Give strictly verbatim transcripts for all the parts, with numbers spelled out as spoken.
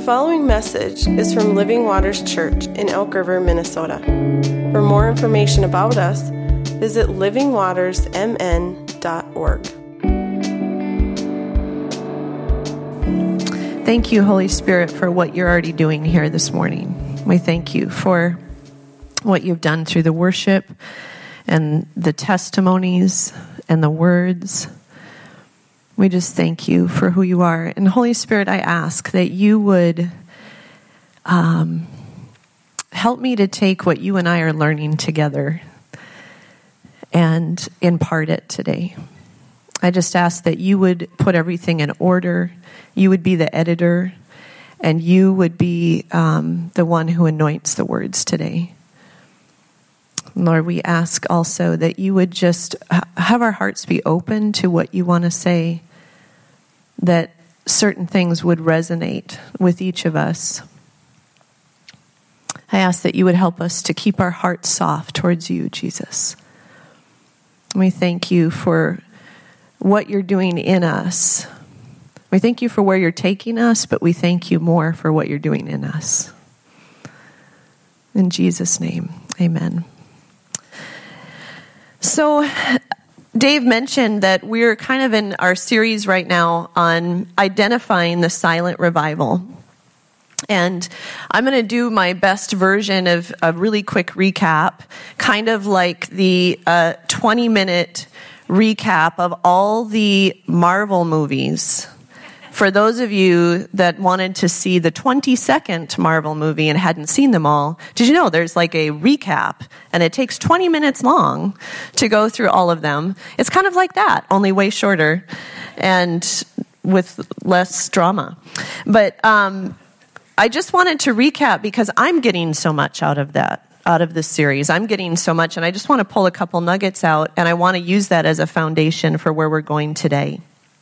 following message is from Living Waters Church in Elk River, Minnesota. For more information about us, visit living waters m n dot org. Thank you, Holy Spirit, for what you're already doing here this morning. We thank you for what you've done through the worship and the testimonies and the words. We just thank you for who you are. And Holy Spirit, I ask that you would um, help me to take what you and I are learning together and impart it today. I just ask that you would put everything in order. You would be the editor, and you would be um, the one who anoints the words today. Lord, we ask also that you would just have our hearts be open to what you want to say, that certain things would resonate with each of us. I ask that you would help us to keep our hearts soft towards you, Jesus. We thank you for what you're doing in us. We thank you for where you're taking us, but we thank you more for what you're doing in us. In Jesus' name, amen. So, Dave mentioned that we're kind of in our series right now on identifying the silent revival. And I'm going to do my best version of a really quick recap, kind of like the uh, twenty-minute recap of all the Marvel movies. For those of you that wanted to see the twenty-second Marvel movie and hadn't seen them all, did you know there's like a recap, and it takes twenty minutes long to go through all of them? It's kind of like that, only way shorter and with less drama. But um, I just wanted to recap because I'm getting so much out of that, out of this series. I'm getting so much, and I just want to pull a couple nuggets out, and I want to use that as a foundation for where we're going today.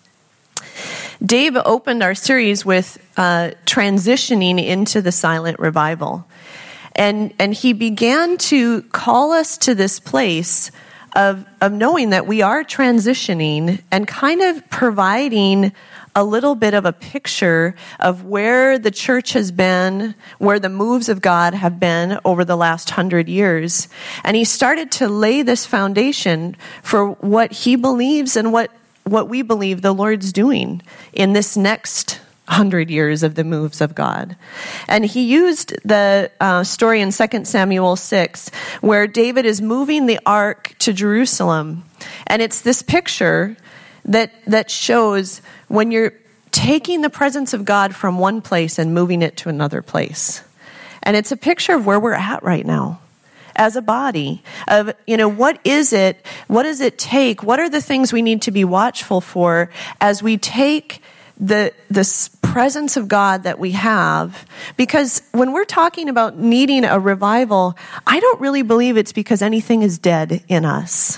Dave opened our series with uh, transitioning into the silent revival. And and he began to call us to this place of, of knowing that we are transitioning and kind of providing a little bit of a picture of where the church has been, where the moves of God have been over the last hundred years. And he started to lay this foundation for what he believes and what what we believe the Lord's doing in this next hundred years of the moves of God. And he used the uh, story in Second Samuel six, where David is moving the ark to Jerusalem. And it's this picture that that shows when you're taking the presence of God from one place and moving it to another place. And it's a picture of where we're at right now as a body, of, you know, what is it, what does it take, what are the things we need to be watchful for as we take the this presence of God that we have. Because when we're talking about needing a revival, I don't really believe it's because anything is dead in us.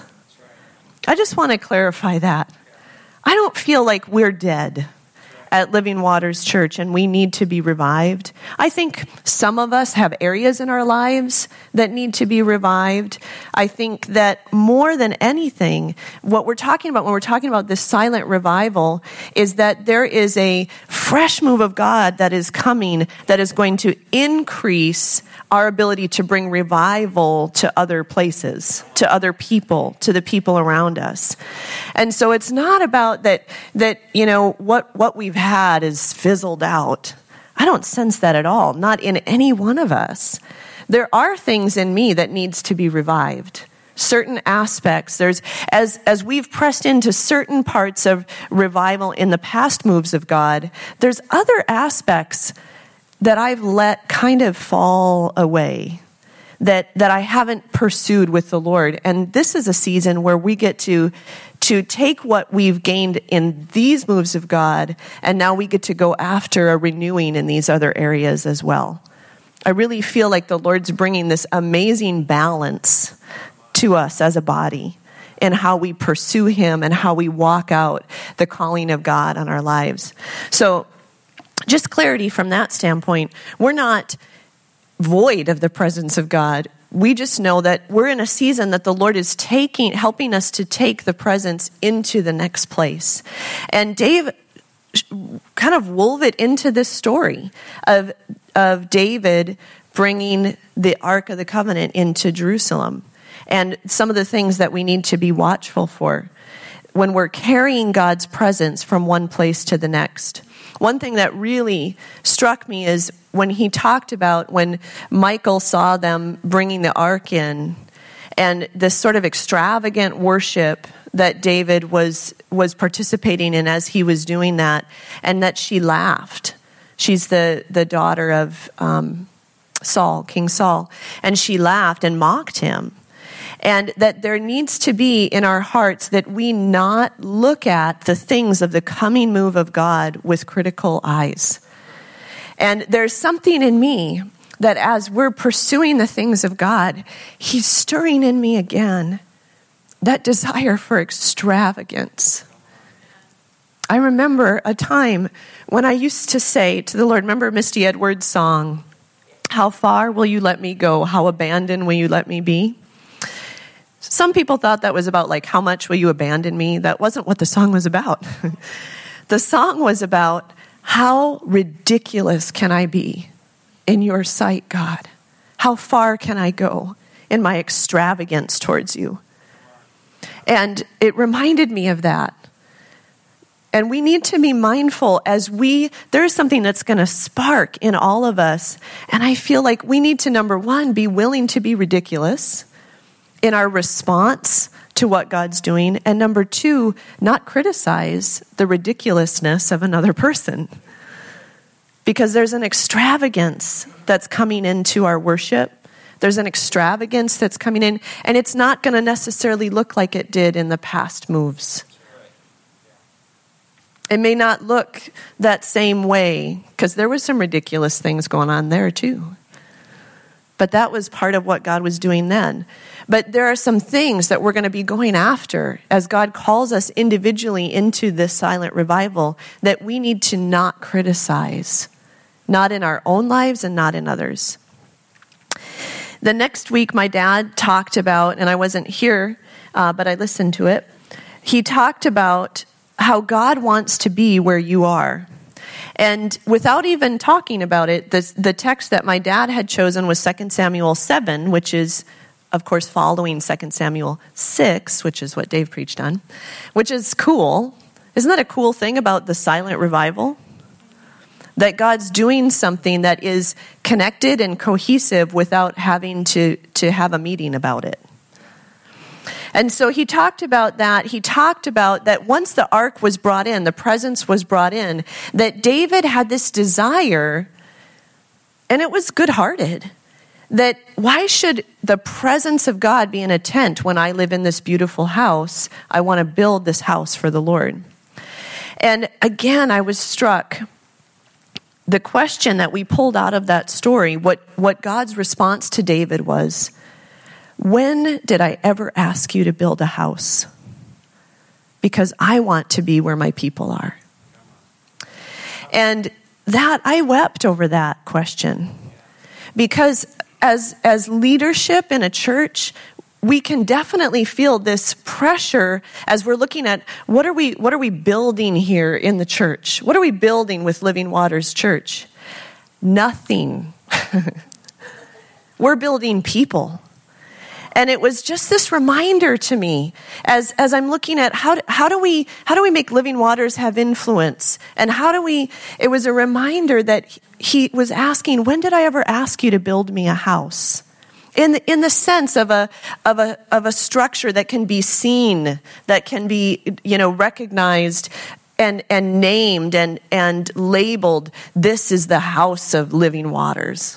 I just want to clarify that. I don't feel like we're dead at Living Waters Church and we need to be revived. I think some of us have areas in our lives that need to be revived. I think that more than anything, what we're talking about when we're talking about this silent revival is that there is a fresh move of God that is coming that is going to increase our ability to bring revival to other places, to other people, to the people around us. And so it's not about that, that, you know, what, what we've had is fizzled out. I don't sense that at all, not in any one of us. There are things in me that needs to be revived. Certain aspects, there's, as, as we've pressed into certain parts of revival in the past moves of God, there's other aspects that I've let kind of fall away, that that I haven't pursued with the Lord. And this is a season where we get to to take what we've gained in these moves of God, and now we get to go after a renewing in these other areas as well. I really feel like the Lord's bringing this amazing balance to us as a body in how we pursue Him and how we walk out the calling of God on our lives. So just clarity from that standpoint, we're not void of the presence of God. We just know that we're in a season that the Lord is taking, helping us to take the presence into the next place. And Dave kind of wove it into this story of, of David bringing the Ark of the Covenant into Jerusalem, and some of the things that we need to be watchful for when we're carrying God's presence from one place to the next. One thing that really struck me is when he talked about when Michal saw them bringing the ark in, and this sort of extravagant worship that David was was participating in as he was doing that, and that she laughed. She's the, the daughter of um, Saul, King Saul, and she laughed and mocked him. And that there needs to be in our hearts that we not look at the things of the coming move of God with critical eyes. And there's something in me that as we're pursuing the things of God, he's stirring in me again that desire for extravagance. I remember a time when I used to say to the Lord, remember Misty Edwards' song, "How far will you let me go? How abandoned will you let me be?" Some people thought that was about like, how much will you abandon me? That wasn't what the song was about. The song was about, how ridiculous can I be in your sight, God? How far can I go in my extravagance towards you? And it reminded me of that. And we need to be mindful as we, there's something that's going to spark in all of us. And I feel like we need to, number one, be willing to be ridiculous in our response to what God's doing. And number two, not criticize the ridiculousness of another person. Because there's an extravagance that's coming into our worship. There's an extravagance that's coming in. And it's not going to necessarily look like it did in the past moves. It may not look that same way, because there was some ridiculous things going on there too. But that was part of what God was doing then. But there are some things that we're going to be going after as God calls us individually into this silent revival that we need to not criticize, not in our own lives and not in others. The next week, my dad talked about, and I wasn't here, uh, but I listened to it. He talked about how God wants to be where you are. And without even talking about it, the, the text that my dad had chosen was Second Samuel seven, which is, of course, following Second Samuel six, which is what Dave preached on, which is cool. Isn't that a cool thing about the silent revival? That God's doing something that is connected and cohesive without having to, to have a meeting about it. And so he talked about that. He talked about that once the ark was brought in, the presence was brought in, that David had this desire, and it was good-hearted, that why should the presence of God be in a tent when I live in this beautiful house? I want to build this house for the Lord. And again, I was struck. The question that we pulled out of that story, what, what God's response to David was, when did I ever ask you to build a house? Because I want to be where my people are. And that, I wept over that question. Because as, as leadership in a church, we can definitely feel this pressure as we're looking at what are we, what are we building here in the church? What are we building with Living Waters Church? Nothing. We're building people. And it was just this reminder to me as, as I'm looking at how do, how do we how do we make Living Waters have influence? And how do we, it was a reminder that he was asking, when did I ever ask you to build me a house? In the, in the sense of a of a of a structure that can be seen, that can be, you know, recognized and and named and and labeled. This is the house of Living Waters.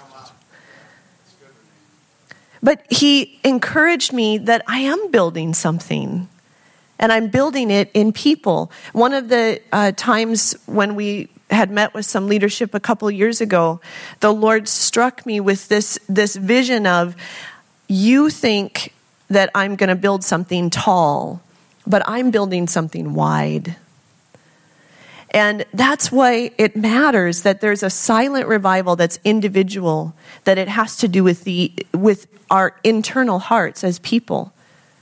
But he encouraged me that I am building something, and I'm building it in people. One of the uh, times when we had met with some leadership a couple years ago, the Lord struck me with this, this vision of, you think that I'm going to build something tall, but I'm building something wide. And that's why it matters that there's a silent revival that's individual, that it has to do with the with our internal hearts as people.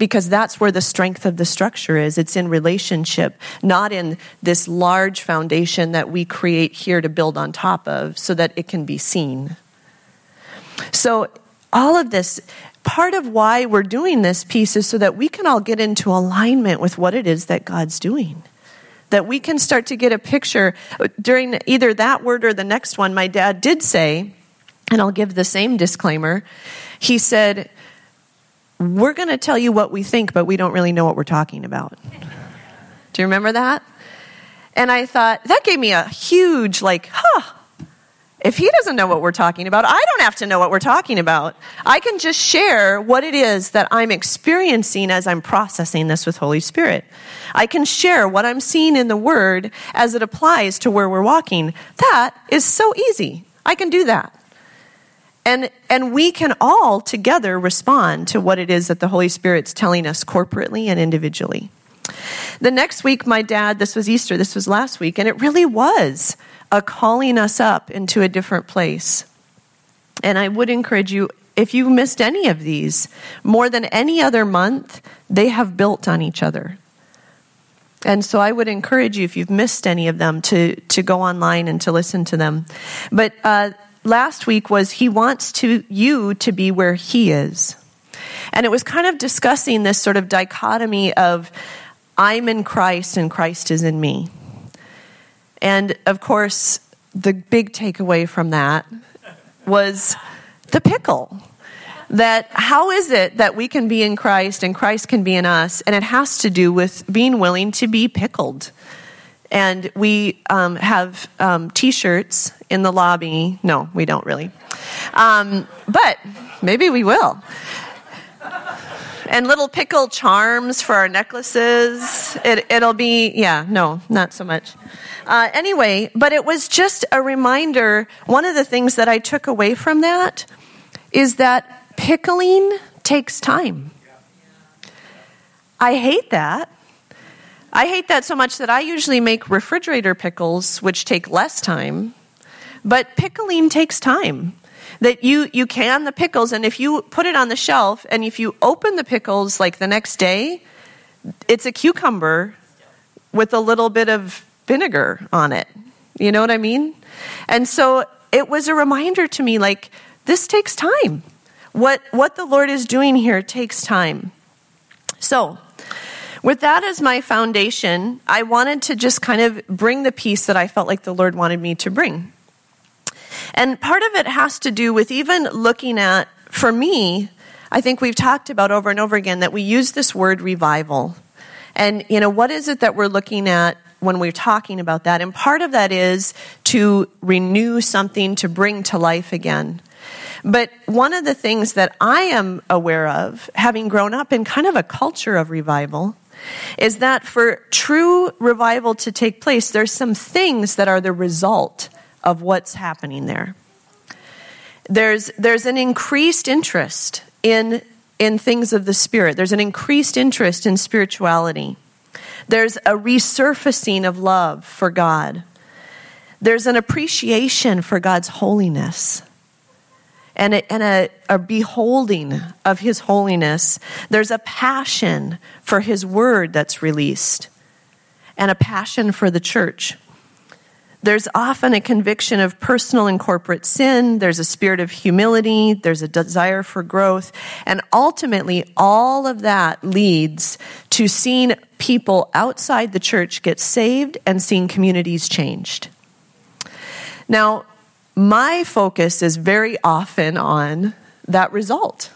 because that's where the strength of the structure is. It's in relationship, not in this large foundation that we create here to build on top of so that it can be seen. So all of this, part of why we're doing this piece is so that we can all get into alignment with what it is that God's doing. That we can start to get a picture. During either that word or the next one, my dad did say, and I'll give the same disclaimer, he said, we're going to tell you what we think, but we don't really know what we're talking about. Do you remember that? And I thought, that gave me a huge, like, huh, if he doesn't know what we're talking about, I don't have to know what we're talking about. I can just share what it is that I'm experiencing as I'm processing this with Holy Spirit. I can share what I'm seeing in the Word as it applies to where we're walking. That is so easy. I can do that. And and we can all together respond to what it is that the Holy Spirit's telling us corporately and individually. The next week, my dad, this was Easter, this was last week, and it really was a calling us up into a different place. And I would encourage you, if you missed any of these, more than any other month, they have built on each other. And so I would encourage you, if you've missed any of them, to, to go online and to listen to them. But uh, last week was he wants to you to be where he is. And it was kind of discussing this sort of dichotomy of I'm in Christ and Christ is in me. And of course, the big takeaway from that was the pickle. That how is it that we can be in Christ and Christ can be in us? And it has to do with being willing to be pickled. And we um, have um, T-shirts in the lobby. No, we don't really. Um, but maybe we will. And little pickle charms for our necklaces. It, it'll be, yeah, no, not so much. Uh, anyway, but it was just a reminder. One of the things that I took away from that is that pickling takes time. I hate that. I hate that so much that I usually make refrigerator pickles, which take less time. But pickling takes time. That you, you can the pickles, and if you put it on the shelf, and if you open the pickles like the next day, it's a cucumber with a little bit of vinegar on it. You know what I mean? And so it was a reminder to me, like, this takes time. What what the Lord is doing here takes time. So, with that as my foundation, I wanted to just kind of bring the piece that I felt like the Lord wanted me to bring. And part of it has to do with even looking at, for me, I think we've talked about over and over again that we use this word revival. And, you know, what is it that we're looking at when we're talking about that? And part of that is to renew something, to bring to life again. But one of the things that I am aware of, having grown up in kind of a culture of revival, is that for true revival to take place, there's some things that are the result of what's happening there. There's there's an increased interest in in things of the Spirit. There's an increased interest in spirituality. There's a resurfacing of love for God. There's an appreciation for God's holiness. And a, and a, a beholding of his holiness. There's a passion for his word that's released. And a passion for the church. There's often a conviction of personal and corporate sin. There's a spirit of humility. There's a desire for growth. And ultimately, all of that leads to seeing people outside the church get saved and seeing communities changed. Now, my focus is very often on that result.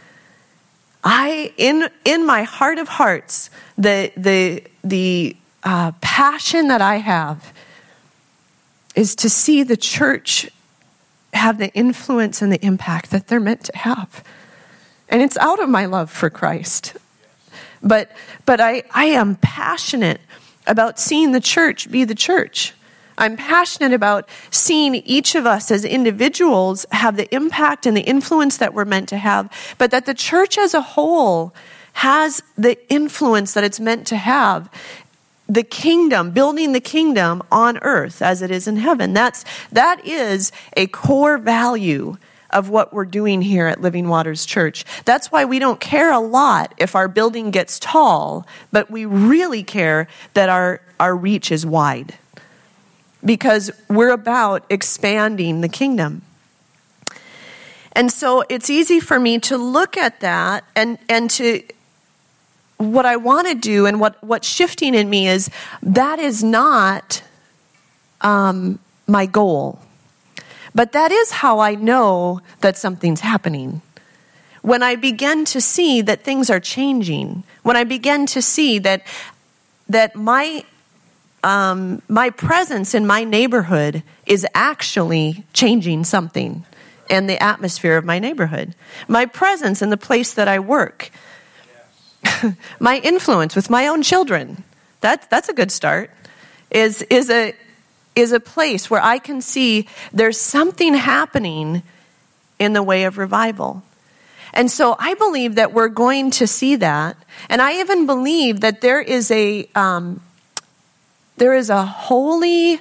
I, in in my heart of hearts, the the the uh, passion that I have is to see the church have the influence and the impact that they're meant to have. And it's out of my love for Christ. But but I, I am passionate about seeing the church be the church. I'm passionate about seeing each of us as individuals have the impact and the influence that we're meant to have, but that the church as a whole has the influence that it's meant to have. The kingdom, building the kingdom on earth as it is in heaven. That's, that is a core value of what we're doing here at Living Waters Church. That's why we don't care a lot if our building gets tall, but we really care that our, our reach is wide, because we're about expanding the kingdom. And so it's easy for me to look at that and, and to, what I want to do and what, what's shifting in me is that is not um, my goal. But that is how I know that something's happening. When I begin to see that things are changing, when I begin to see that that my um, my presence in my neighborhood is actually changing something in the atmosphere of my neighborhood. My presence in the place that I work, yes. My influence with my own children, that, that's a good start, is is a is a place where I can see there's something happening in the way of revival. And so I believe that we're going to see that. And I even believe that there is a um, there is a holy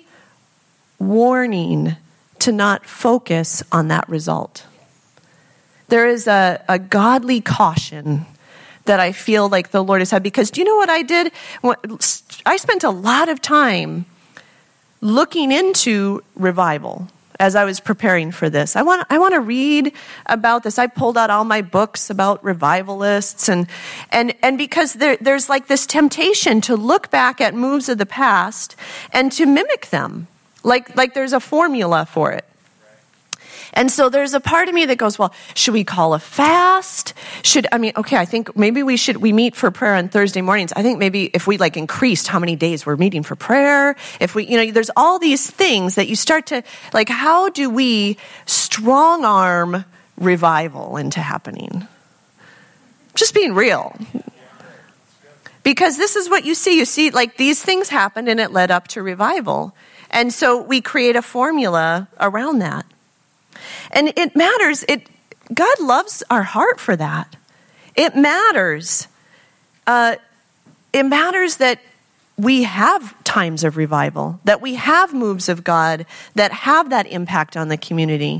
warning to not focus on that result. There is a, a godly caution that I feel like the Lord has had. Because do you know what I did? I spent a lot of time looking into revival as I was preparing for this. I want I want to read about this. I pulled out all my books about revivalists, and and and because there, there's like this temptation to look back at moves of the past and to mimic them. Like like there's a formula for it. And so there's a part of me that goes, well, should we call a fast? Should, I mean, okay, I think maybe we should, we meet for prayer on Thursday mornings. I think maybe if we like increased how many days we're meeting for prayer, if we, you know, there's all these things that you start to, like, how do we strong arm revival into happening? Just being real. Because this is what you see. You see, like, these things happened and it led up to revival. And so we create a formula around that. And it matters. It God loves our heart for that. It matters. Uh, it matters that we have times of revival, that we have moves of God that have that impact on the community.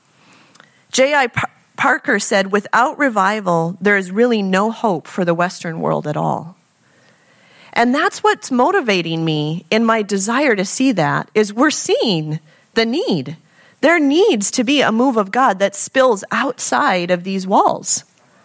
J I Parker said, without revival, there is really no hope for the Western world at all. And that's what's motivating me in my desire to see that, is we're seeing the need. There needs to be a move of God that spills outside of these walls.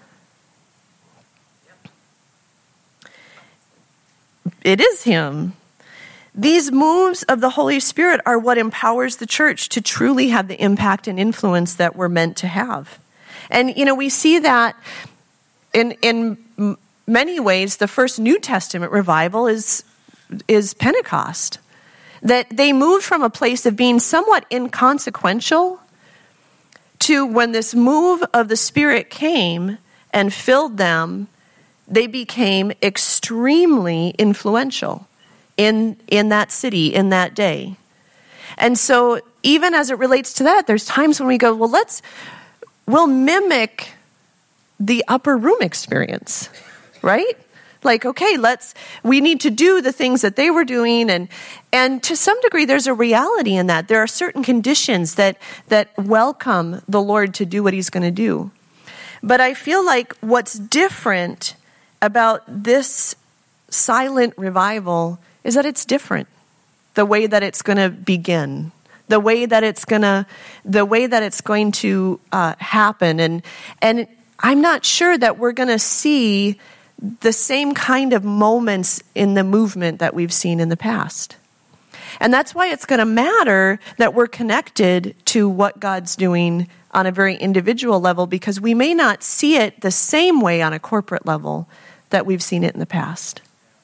It is Him. These moves of the Holy Spirit are what empowers the church to truly have the impact and influence that we're meant to have. And, you know, we see that in in many ways. The first New Testament revival is is Pentecost. That they moved from a place of being somewhat inconsequential to, when this move of the Spirit came and filled them, they became extremely influential in, in that city, in that day. And so even as it relates to that, there's times when we go, well, let's, we'll mimic the upper room experience, right? Like, okay, let's, we need to do the things that they were doing. And, and to some degree, there's a reality in that. There are certain conditions that, that welcome the Lord to do what He's going to do. But I feel like what's different about this silent revival is that it's different. The way that it's going to begin, the way that it's going to, the way that it's going to uh, happen. And, and I'm not sure that we're going to see the same kind of moments in the movement that we've seen in the past. And that's why it's going to matter that we're connected to what God's doing on a very individual level, because we may not see it the same way on a corporate level that we've seen it in the past.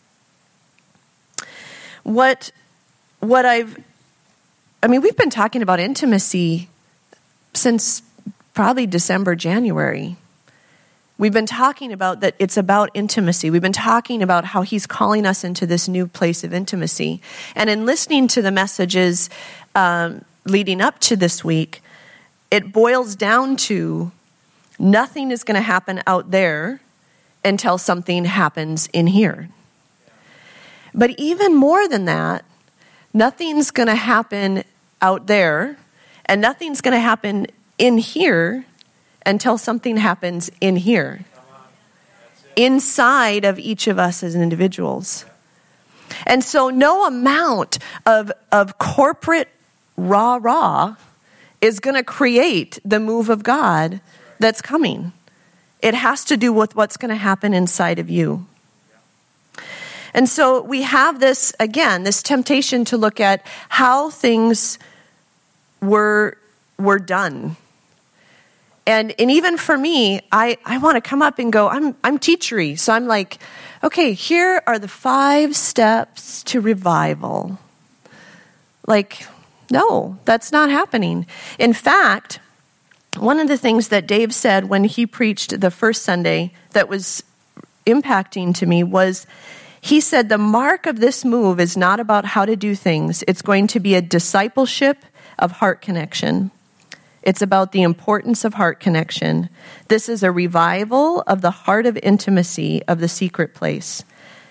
What, what I've, I mean, we've been talking about intimacy since probably December, January. We've been talking about that it's about intimacy. We've been talking about how He's calling us into this new place of intimacy. And in listening to the messages um, leading up to this week, it boils down to nothing is going to happen out there until something happens in here. But even more than that, nothing's going to happen out there, and nothing's going to happen in here until something happens in here, inside of each of us as individuals. And so no amount of, of corporate rah-rah is going to create the move of God that's coming. It has to do with what's going to happen inside of you. And so we have this, again, this temptation to look at how things were, were done. And and even for me, I, I want to come up and go, I'm I'm teachery. So I'm like, okay, here are the five steps to revival. Like, no, that's not happening. In fact, one of the things that Dave said when he preached the first Sunday that was impacting to me was, he said, the mark of this move is not about how to do things. It's going to be a discipleship of heart connection. It's about the importance of heart connection. This is a revival of the heart of intimacy of the secret place.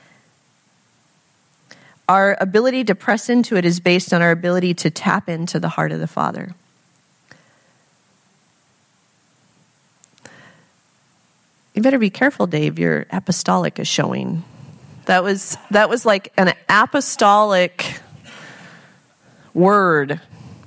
Our ability to press into it is based on our ability to tap into the heart of the Father. You better be careful, Dave. Your apostolic is showing. That was that was like an apostolic word.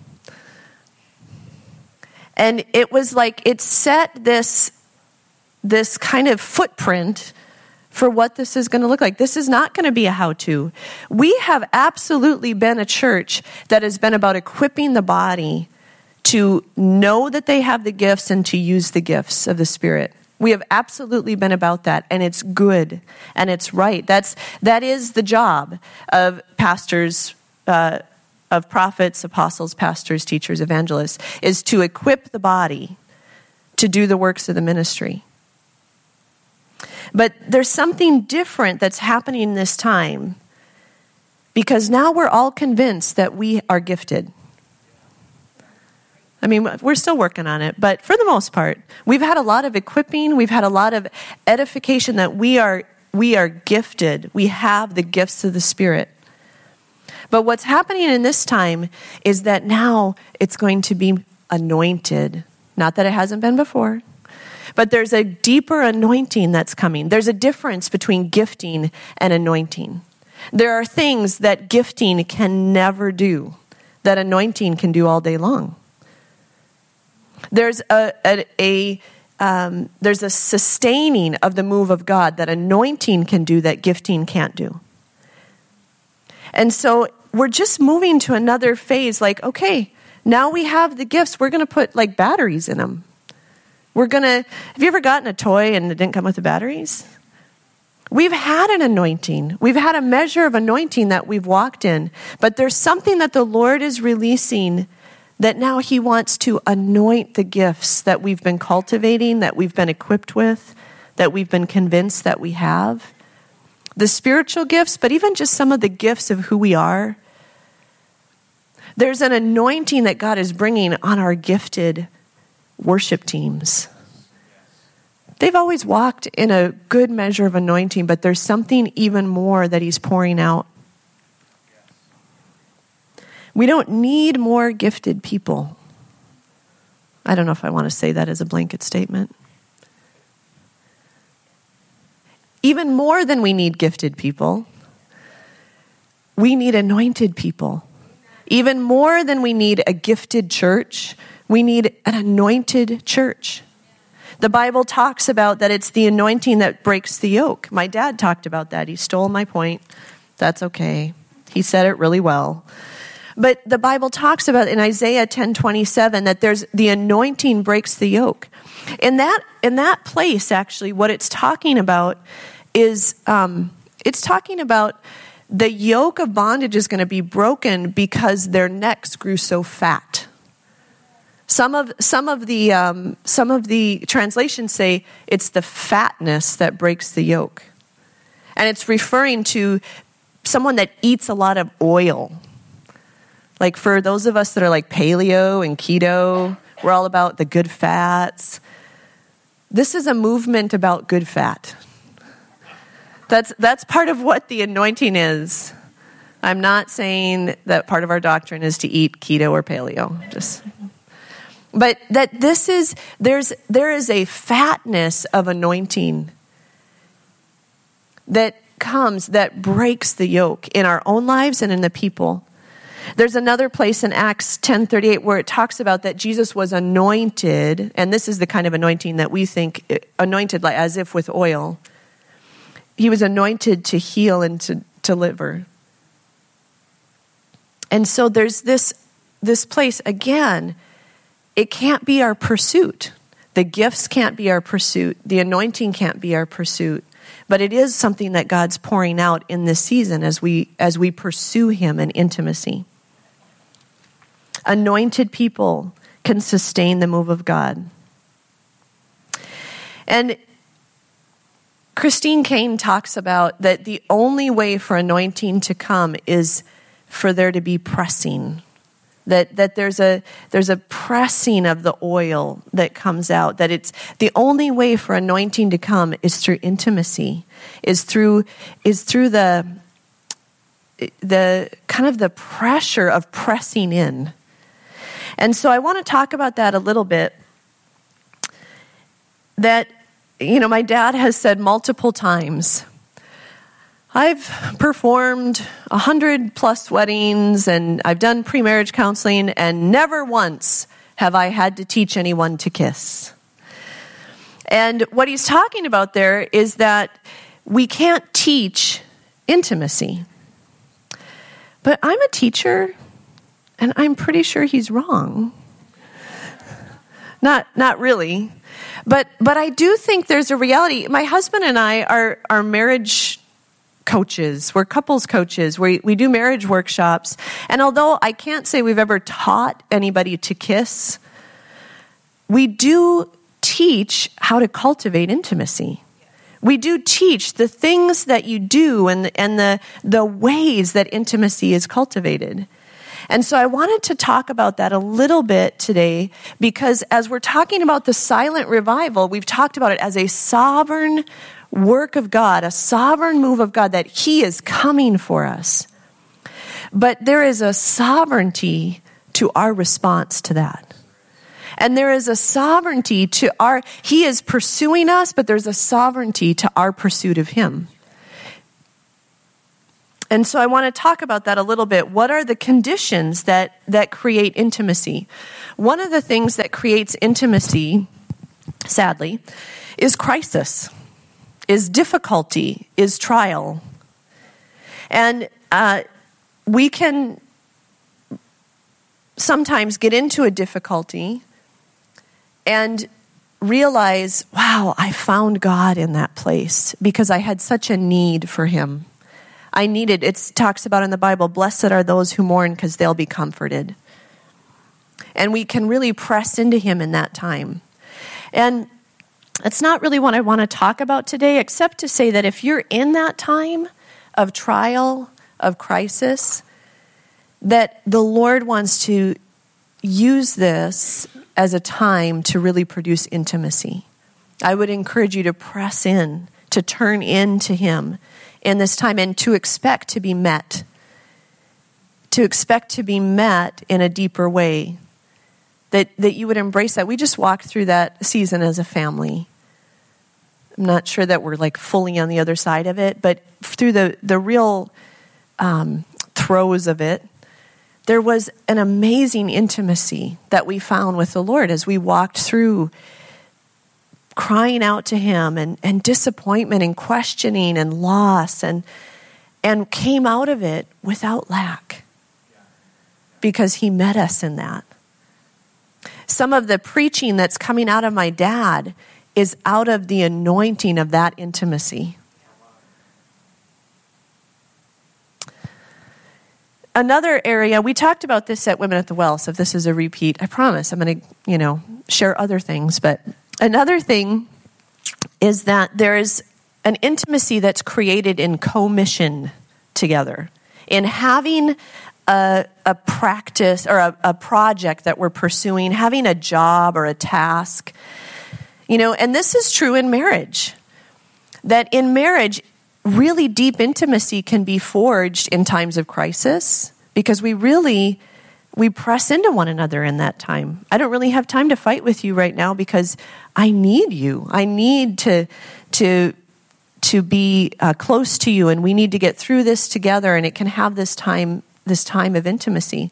And it was like it set this, this kind of footprint for what this is going to look like. This is not going to be a how-to. We have absolutely been a church that has been about equipping the body to know that they have the gifts and to use the gifts of the Spirit. We have absolutely been about that, and it's good, and it's right. That's, that is the job of pastors, uh, of prophets, apostles, pastors, teachers, evangelists, is to equip the body to do the works of the ministry. But there's something different that's happening this time, because now we're all convinced that we are gifted. I mean, we're still working on it, but for the most part, we've had a lot of equipping, we've had a lot of edification that we are we are gifted. We have the gifts of the Spirit. But what's happening in this time is that now it's going to be anointed. Not that it hasn't been before, but there's a deeper anointing that's coming. There's a difference between gifting and anointing. There are things that gifting can never do, that anointing can do all day long. There's a, a, a um, there's a sustaining of the move of God that anointing can do that gifting can't do. And so we're just moving to another phase, like, okay, now we have the gifts. We're going to put like batteries in them. We're going to, have you ever gotten a toy and it didn't come with the batteries? We've had an anointing. We've had a measure of anointing that we've walked in. But there's something that the Lord is releasing that now he wants to anoint the gifts that we've been cultivating, that we've been equipped with, that we've been convinced that we have. The spiritual gifts, but even just some of the gifts of who we are. There's an anointing that God is bringing on our gifted worship teams. They've always walked in a good measure of anointing, but there's something even more that he's pouring out. We don't need more gifted people. I don't know if I want to say that as a blanket statement. Even more than we need gifted people, we need anointed people. Even more than we need a gifted church, we need an anointed church. The Bible talks about that it's the anointing that breaks the yoke. My dad talked about that. He stole my point. That's okay. He said it really well. But the Bible talks about in Isaiah ten twenty-seven that there's the anointing breaks the yoke. In that in that place, actually, what it's talking about is um, it's talking about the yoke of bondage is going to be broken because their necks grew so fat. Some of some of the um, some of the translations say it's the fatness that breaks the yoke, and it's referring to someone that eats a lot of oil. Like for those of us that are like paleo and keto, we're all about the good fats. This is a movement about good fat. That's that's part of what the anointing is. I'm not saying that part of our doctrine is to eat keto or paleo. Just, But that this is, there's there is a fatness of anointing that comes, that breaks the yoke in our own lives and in the people. There's another place in Acts ten thirty-eight where it talks about that Jesus was anointed, and this is the kind of anointing that we think, anointed like as if with oil. He was anointed to heal and to deliver. And so there's this, this place, again, it can't be our pursuit. The gifts can't be our pursuit. The anointing can't be our pursuit. But it is something that God's pouring out in this season as we as we pursue him in intimacy. Anointed people can sustain the move of God. And Christine Caine talks about that the only way for anointing to come is for there to be pressing. That that there's a there's a pressing of the oil that comes out. That it's the only way for anointing to come is through intimacy, is through is through the the kind of the pressure of pressing in. And so I want to talk about that a little bit. That, you know, my dad has said multiple times, I've performed a hundred plus weddings and I've done pre-marriage counseling and never once have I had to teach anyone to kiss. And what he's talking about there is that we can't teach intimacy. But I'm a teacher and I'm pretty sure he's wrong. Not not really. But but I do think there's a reality. My husband and I are are marriage coaches. We're couples coaches. We we do marriage workshops. And although I can't say we've ever taught anybody to kiss, we do teach how to cultivate intimacy. We do teach the things that you do and and the the ways that intimacy is cultivated. And so I wanted to talk about that a little bit today because as we're talking about the silent revival, we've talked about it as a sovereign work of God, a sovereign move of God, that he is coming for us. But there is a sovereignty to our response to that. And there is a sovereignty to our, he is pursuing us, but there's a sovereignty to our pursuit of him. And so I want to talk about that a little bit. What are the conditions that, that create intimacy? One of the things that creates intimacy, sadly, is crisis, is difficulty, is trial. And uh, we can sometimes get into a difficulty and realize, wow, I found God in that place because I had such a need for him. I needed, it talks about in the Bible, blessed are those who mourn because they'll be comforted. And we can really press into him in that time. And it's not really what I want to talk about today, except to say that if you're in that time of trial, of crisis, that the Lord wants to use this as a time to really produce intimacy. I would encourage you to press in, to turn into him in this time, and to expect to be met. To expect to be met in a deeper way. That, that you would embrace that. We just walked through that season as a family. I'm not sure that we're like fully on the other side of it, but through the, the real um, throes of it, there was an amazing intimacy that we found with the Lord as we walked through crying out to him and, and disappointment and questioning and loss and and came out of it without lack because he met us in that. Some of the preaching that's coming out of my dad is out of the anointing of that intimacy. Another area, we talked about this at Women at the Well, so if this is a repeat, I promise I'm going to, you know, share other things. But another thing is that there is an intimacy that's created in commission together, in having a, a practice or a, a project that we're pursuing, having a job or a task. You know, and this is true in marriage, that in marriage, really deep intimacy can be forged in times of crisis because we really, We press into one another in that time. I don't really have time to fight with you right now because I need you. I need to to to be uh, close to you, and we need to get through this together, and it can have this time this time of intimacy.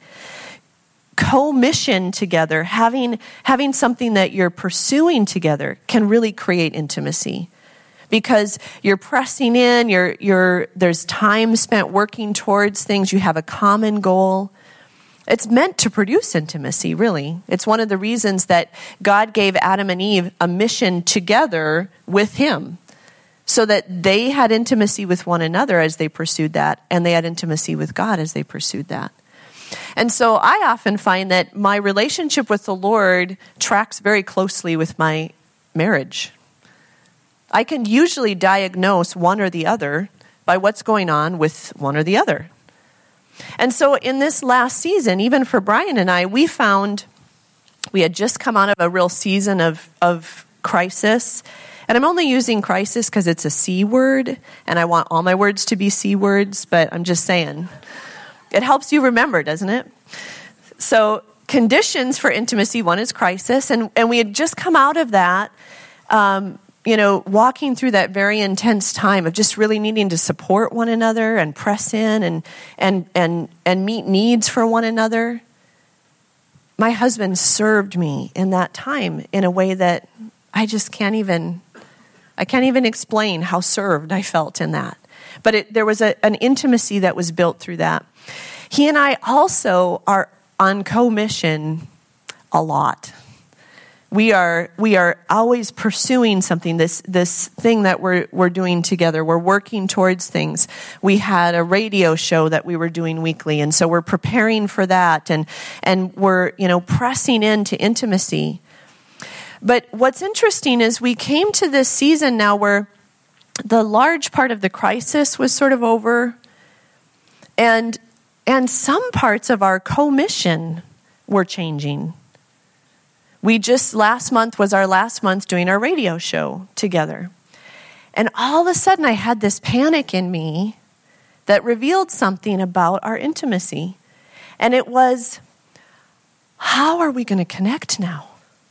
Co-mission together, having having something that you're pursuing together can really create intimacy. Because you're pressing in, you're you're there's time spent working towards things, you have a common goal. It's meant to produce intimacy, really. It's one of the reasons that God gave Adam and Eve a mission together with him, so that they had intimacy with one another as they pursued that, and they had intimacy with God as they pursued that. And so I often find that my relationship with the Lord tracks very closely with my marriage. I can usually diagnose one or the other by what's going on with one or the other. And so in this last season, even for Brian and I, we found we had just come out of a real season of, of crisis. And I'm only using crisis because it's a C word, and I want all my words to be C words, but I'm just saying. It helps you remember, doesn't it? So conditions for intimacy, one is crisis, and, and we had just come out of that, um, you know, walking through that very intense time of just really needing to support one another and press in and and and and meet needs for one another. My husband served me in that time in a way that I just can't even, I can't even explain how served I felt in that. But it, there was a, an intimacy that was built through that. He and I also are on co-mission a lot. We are we are always pursuing something, this this thing that we're we're doing together. We're working towards things. We had a radio show that we were doing weekly, and so we're preparing for that, and and we're, you know, pressing into intimacy. But what's interesting is we came to this season now where the large part of the crisis was sort of over, and and some parts of our co-mission were changing. We just, last month was our last month doing our radio show together. And all of a sudden I had this panic in me that revealed something about our intimacy. And it was, how are we going to connect now?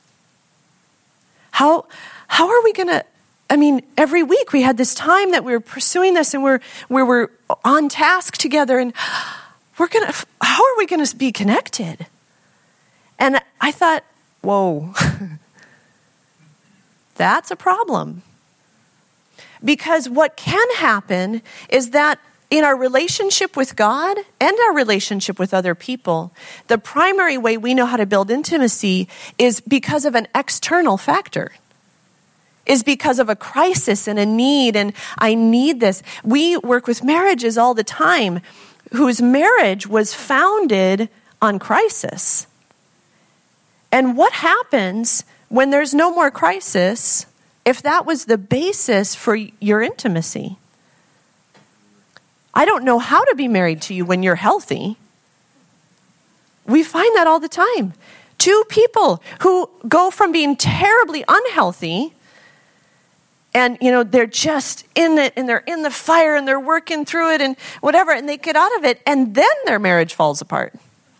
How how are we going to, I mean, every week we had this time that we were pursuing this, and we're, we were on task together, and we're going to, how are we going to be connected? And I thought, whoa, that's a problem. Because what can happen is that in our relationship with God and our relationship with other people, the primary way we know how to build intimacy is because of an external factor, is because of a crisis and a need, and I need this. We work with marriages all the time whose marriage was founded on crisis. And what happens when there's no more crisis if that was the basis for your intimacy? I don't know how to be married to you when you're healthy. We find that all the time. Two people who go from being terribly unhealthy, and, you know, they're just in it, and they're in the fire, and they're working through it, and whatever, and they get out of it, and then their marriage falls apart.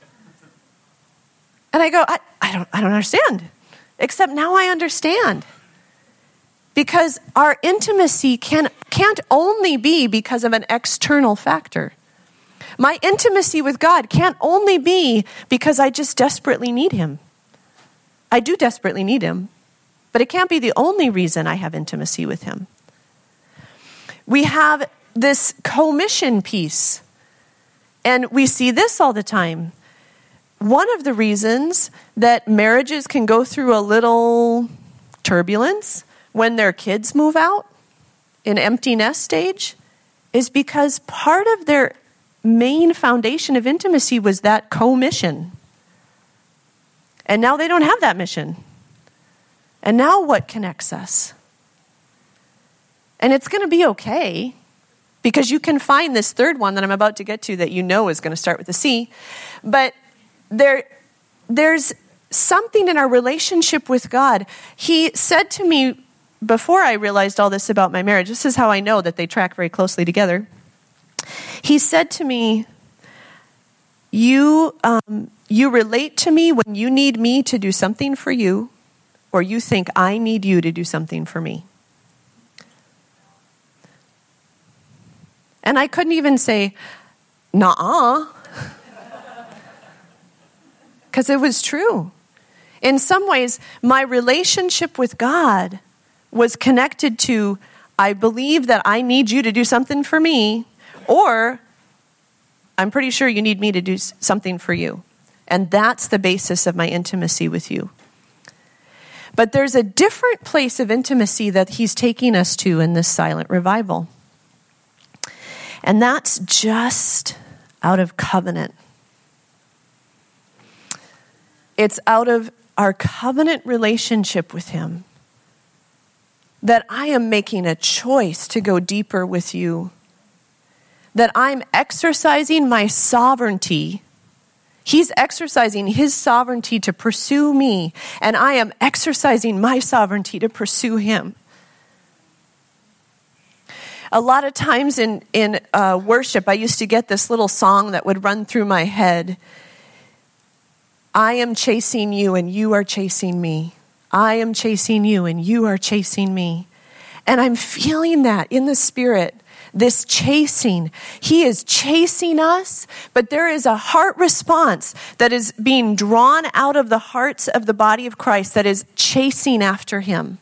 And I go, I, I don't I don't understand. Except now I understand. Because our intimacy can, can't only be because of an external factor. My intimacy with God can't only be because I just desperately need him. I do desperately need him, but it can't be the only reason I have intimacy with him. We have this co-mission piece, and we see this all the time. One of the reasons that marriages can go through a little turbulence when their kids move out in empty nest stage is because part of their main foundation of intimacy was that co-mission. And now they don't have that mission. And now what connects us? And it's going to be okay, because you can find this third one that I'm about to get to that you know is going to start with a C. But There, there's something in our relationship with God. He said to me before I realized all this about my marriage, this is how I know that they track very closely together. He said to me, you, um, you relate to me when you need me to do something for you, or you think I need you to do something for me. And I couldn't even say, nuh-uh, because it was true. In some ways, my relationship with God was connected to, I believe that I need you to do something for me, or I'm pretty sure you need me to do something for you. And that's the basis of my intimacy with you. But there's a different place of intimacy that he's taking us to in this silent revival. And that's just out of covenant. It's out of our covenant relationship with him that I am making a choice to go deeper with you. That I'm exercising my sovereignty. He's exercising his sovereignty to pursue me, and I am exercising my sovereignty to pursue him. A lot of times in, in uh, worship, I used to get this little song that would run through my head. I am chasing you and you are chasing me. I am chasing you and you are chasing me. And I'm feeling that in the Spirit, this chasing. He is chasing us, but there is a heart response that is being drawn out of the hearts of the body of Christ that is chasing after him.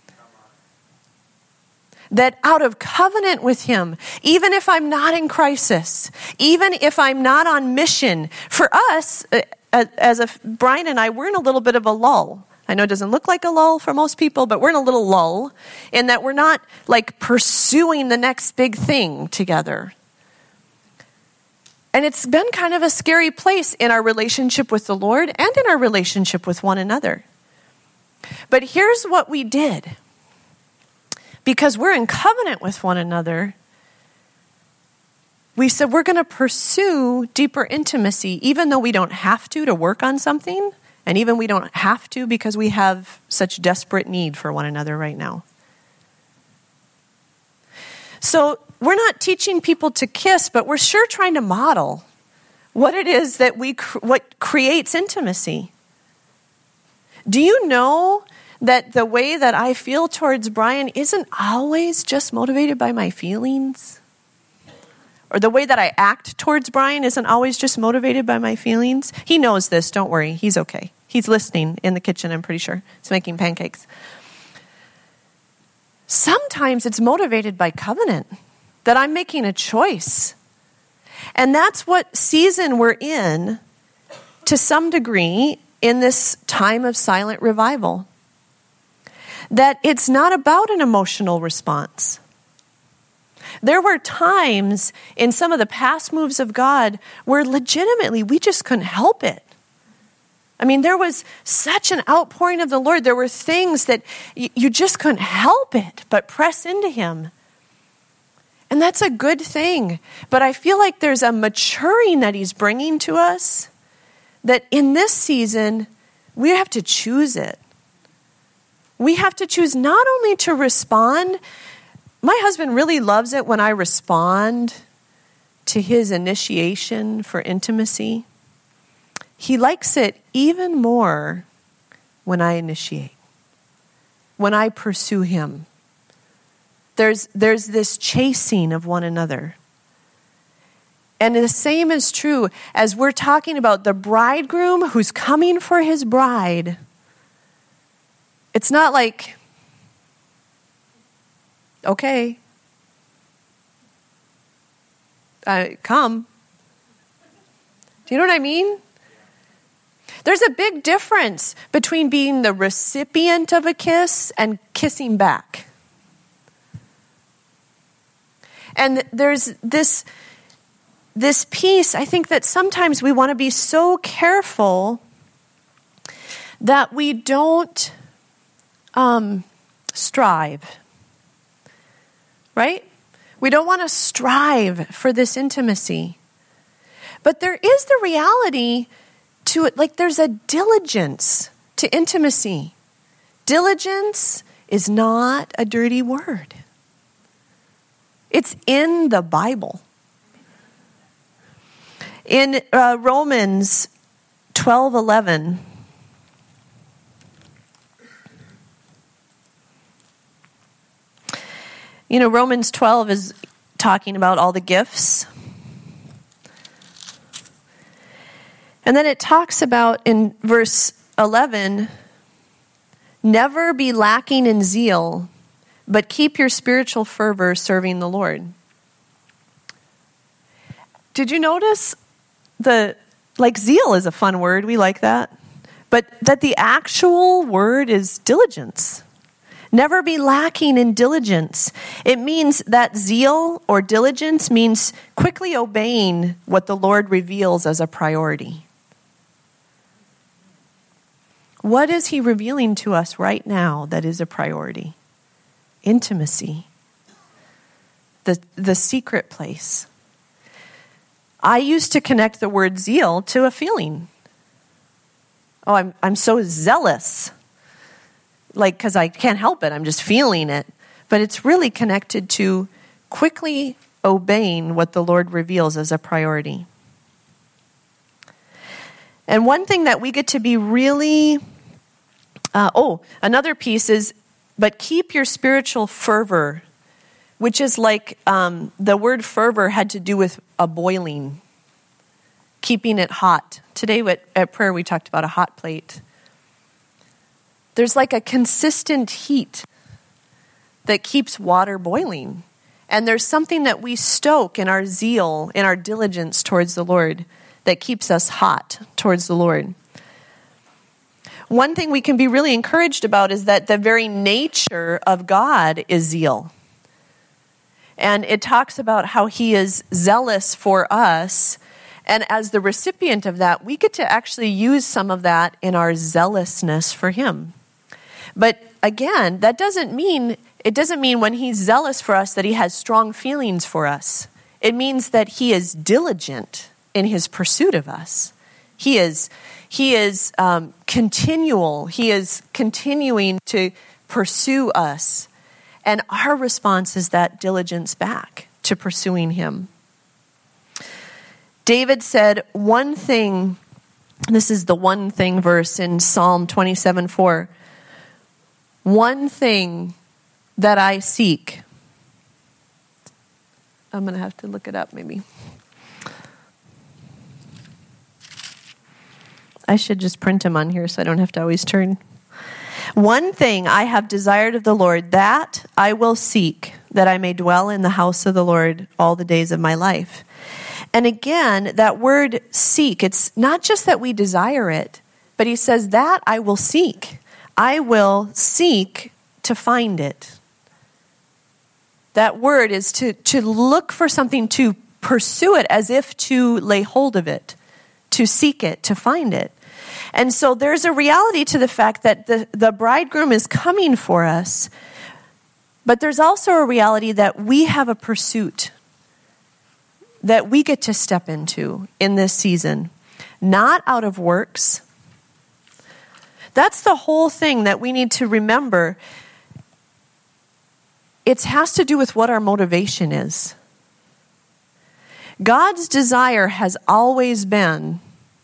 That out of covenant with him, even if I'm not in crisis, even if I'm not on mission, for us, as a, Brian and I, we're in a little bit of a lull. I know it doesn't look like a lull for most people, but we're in a little lull in that we're not like pursuing the next big thing together. And it's been kind of a scary place in our relationship with the Lord and in our relationship with one another. But here's what we did. Because we're in covenant with one another, we said we're going to pursue deeper intimacy, even though we don't have to to work on something, and even we don't have to because we have such desperate need for one another right now. So we're not teaching people to kiss, but we're sure trying to model what it is that we, what creates intimacy. Do you know that the way that I feel towards Brian isn't always just motivated by my feelings? Or the way that I act towards Brian isn't always just motivated by my feelings? He knows this, don't worry, he's okay. He's listening in the kitchen, I'm pretty sure. He's making pancakes. Sometimes it's motivated by covenant, that I'm making a choice. And that's what season we're in, to some degree, in this time of silent revival. That it's not about an emotional response. There were times in some of the past moves of God where legitimately we just couldn't help it. I mean, there was such an outpouring of the Lord. There were things that y- you just couldn't help it but press into him. And that's a good thing. But I feel like there's a maturing that he's bringing to us that in this season, we have to choose it. We have to choose not only to respond. My husband really loves it when I respond to his initiation for intimacy. He likes it even more when I initiate, when I pursue him. There's, there's this chasing of one another. And the same is true as we're talking about the bridegroom who's coming for his bride. It's not like, okay, uh, come. Do you know what I mean? There's a big difference between being the recipient of a kiss and kissing back. And there's this, this piece, I think that sometimes we want to be so careful that we don't um, strive. Right? We don't want to strive for this intimacy. But there is the reality to it, like there's a diligence to intimacy. Diligence is not a dirty word. It's in the Bible. In uh, Romans twelve eleven. You know, Romans twelve is talking about all the gifts. And then it talks about in verse eleven, never be lacking in zeal, but keep your spiritual fervor serving the Lord. Did you notice the, like zeal is a fun word, we like that, but that the actual word is diligence. Never be lacking in diligence. It means that zeal or diligence means quickly obeying what the Lord reveals as a priority. What is he revealing to us right now that is a priority? Intimacy. The, the secret place. I used to connect the word zeal to a feeling. Oh, I'm I'm so zealous. Like, because I can't help it. I'm just feeling it. But it's really connected to quickly obeying what the Lord reveals as a priority. And one thing that we get to be really... Uh, oh, another piece is, but keep your spiritual fervor, which is like um, the word fervor had to do with a boiling, keeping it hot. Today at, at prayer we talked about a hot plate. There's like a consistent heat that keeps water boiling. And there's something that we stoke in our zeal, in our diligence towards the Lord, that keeps us hot towards the Lord. One thing we can be really encouraged about is that the very nature of God is zeal. And it talks about how he is zealous for us. And as the recipient of that, we get to actually use some of that in our zealousness for him. But again, that doesn't mean, it doesn't mean when he's zealous for us that he has strong feelings for us. It means that he is diligent in his pursuit of us. He is, he is um, continual. He is continuing to pursue us. And our response is that diligence back to pursuing him. David said, one thing, this is the one thing verse in Psalm twenty-seven four. One thing that I seek. I'm going to have to look it up maybe. I should just print them on here so I don't have to always turn. One thing I have desired of the Lord, that I will seek, that I may dwell in the house of the Lord all the days of my life. And again, that word seek, it's not just that we desire it, but he says that I will seek. I will seek to find it. That word is to, to look for something, to pursue it as if to lay hold of it, to seek it, to find it. And so there's a reality to the fact that the, the bridegroom is coming for us, but there's also a reality that we have a pursuit that we get to step into in this season, not out of works. That's the whole thing that we need to remember. It has to do with what our motivation is. God's desire has always been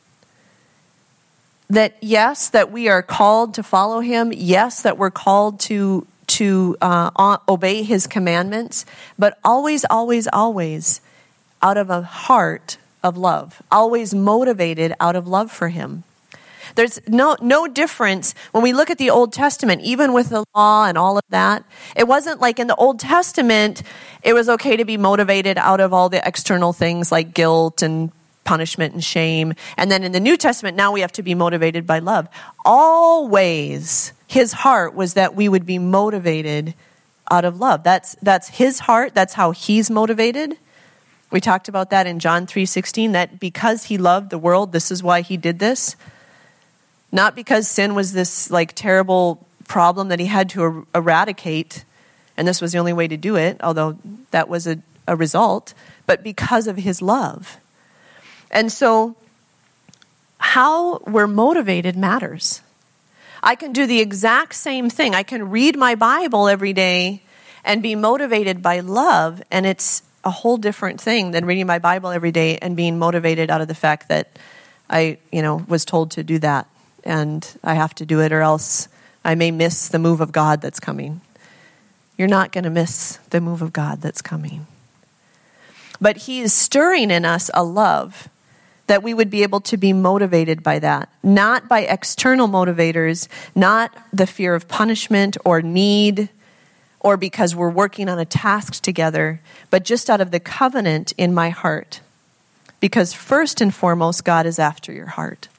that, yes, that we are called to follow him. Yes, that we're called to, to uh, obey his commandments. But always, always, always out of a heart of love. Always motivated out of love for him. There's no no difference when we look at the Old Testament, even with the law and all of that. It wasn't like in the Old Testament, it was okay to be motivated out of all the external things like guilt and punishment and shame. And then in the New Testament, now we have to be motivated by love. Always, his heart was that we would be motivated out of love. That's that's his heart. That's how he's motivated. We talked about that in John three sixteen, that because he loved the world, this is why he did this. Not because sin was this like terrible problem that he had to er- eradicate, and this was the only way to do it, although that was a, a result, but because of his love. And so how we're motivated matters. I can do the exact same thing. I can read my Bible every day and be motivated by love, and it's a whole different thing than reading my Bible every day and being motivated out of the fact that I, you know, was told to do that, and I have to do it or else I may miss the move of God that's coming. You're not going to miss the move of God that's coming. But he is stirring in us a love that we would be able to be motivated by that, not by external motivators, not the fear of punishment or need, or because we're working on a task together, but just out of the covenant in my heart. Because first and foremost, God is after your heart.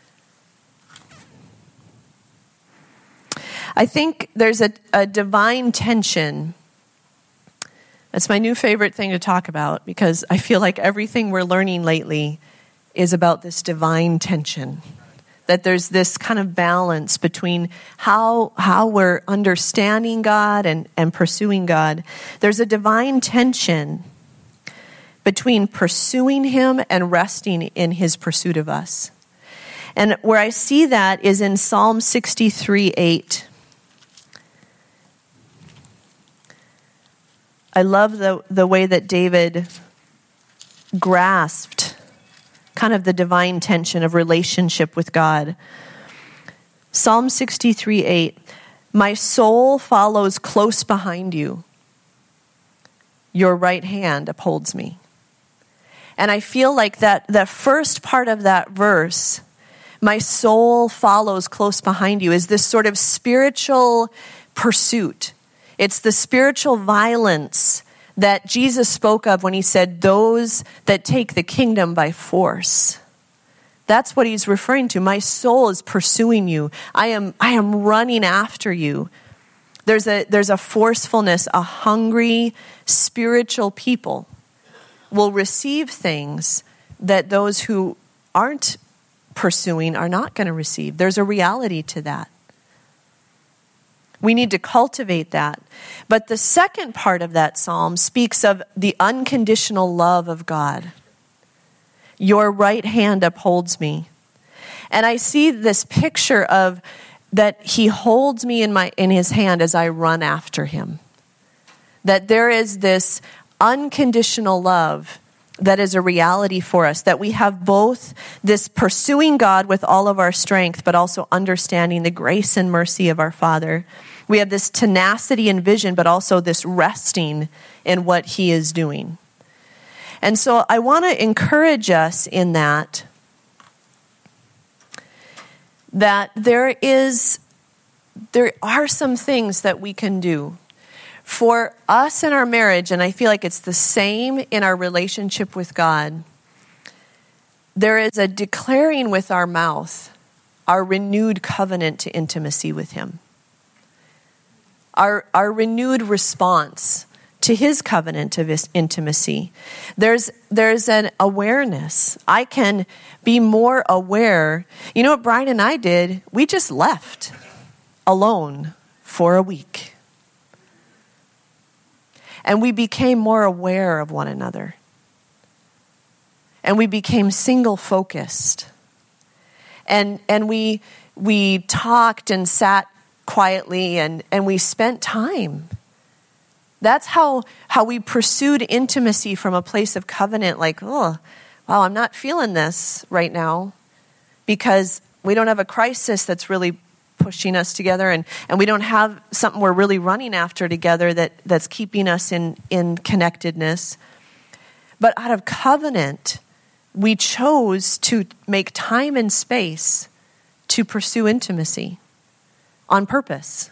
I think there's a, a divine tension. That's my new favorite thing to talk about, because I feel like everything we're learning lately is about this divine tension. That there's this kind of balance between how how we're understanding God and, and pursuing God. There's a divine tension between pursuing him and resting in his pursuit of us. And where I see that is in Psalm sixty-three eight. I love the, the way that David grasped kind of the divine tension of relationship with God. Psalm sixty-three eight, my soul follows close behind you. Your right hand upholds me. And I feel like that, that first part of that verse, my soul follows close behind you, is this sort of spiritual pursuit. It's the spiritual violence that Jesus spoke of when he said, those that take the kingdom by force. That's what he's referring to. My soul is pursuing you. I am, I am running after you. There's a, there's a forcefulness, a hungry, spiritual people will receive things that those who aren't pursuing are not going to receive. There's a reality to that. We need to cultivate that. But the second part of that psalm speaks of the unconditional love of God. Your right hand upholds me. And I see this picture of that he holds me in my in his hand as I run after him. That there is this unconditional love that is a reality for us, that we have both this pursuing God with all of our strength, but also understanding the grace and mercy of our Father. We have this tenacity and vision, but also this resting in what he is doing. And so I want to encourage us in that, that there is, there are some things that we can do for us in our marriage, and I feel like it's the same in our relationship with God. There is a declaring with our mouth our renewed covenant to intimacy with him. Our, our renewed response to his covenant of his intimacy. There's, there's an awareness. I can be more aware. You know what Brian and I did? We just left alone for a week. And we became more aware of one another. And we became single-focused. And and we we talked and sat quietly and, and we spent time. That's how, how we pursued intimacy from a place of covenant, like, oh, wow, I'm not feeling this right now because we don't have a crisis that's really pushing us together, and, and we don't have something we're really running after together that, that's keeping us in, in connectedness. But out of covenant, we chose to make time and space to pursue intimacy on purpose.